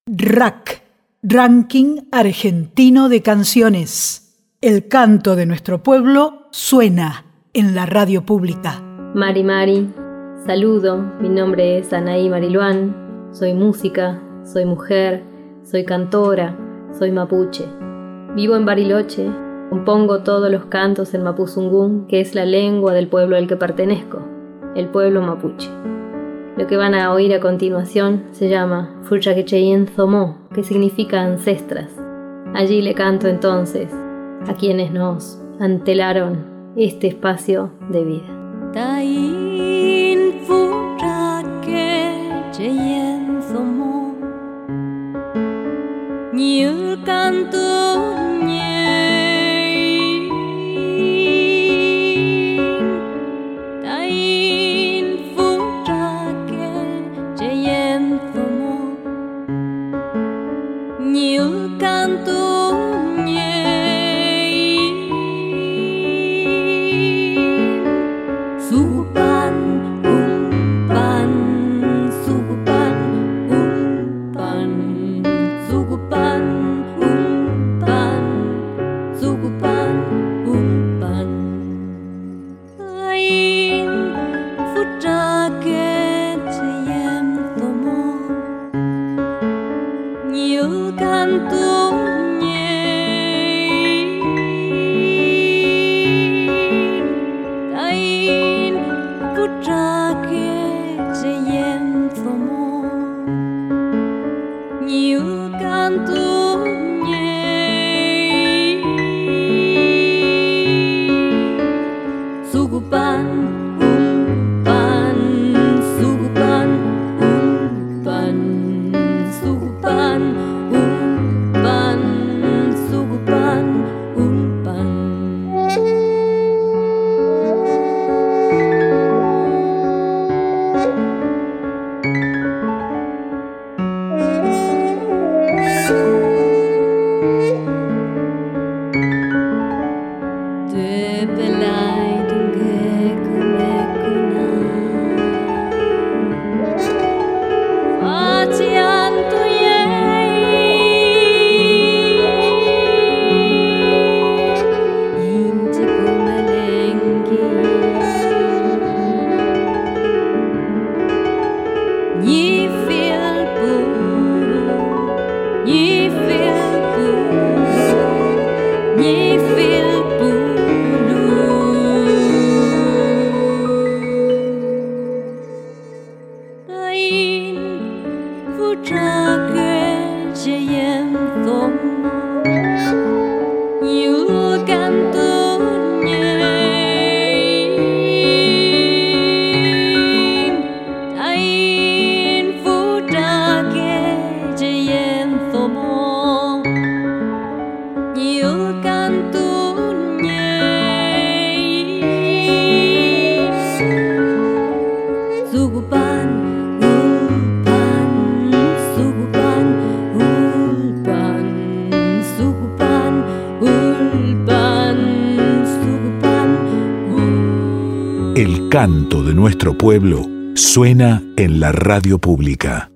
RAC, Ranking Argentino de Canciones. El canto de nuestro pueblo suena en la radio pública. Mari, saludo, mi nombre es Anaí Mariluán, soy música, soy mujer, soy cantora, soy mapuche. Vivo en Bariloche, compongo todos los cantos en mapuzungún, que es la lengua del pueblo al que pertenezco, el pueblo mapuche. Lo que van a oír a continuación se llama Fuchaquecheyen Zomó, que significa ancestras. Allí le canto entonces a quienes nos antelaron este espacio de vida. Tain Fuchaquecheyen Zomó, Như canto El canto de nuestro pueblo suena en la radio pública.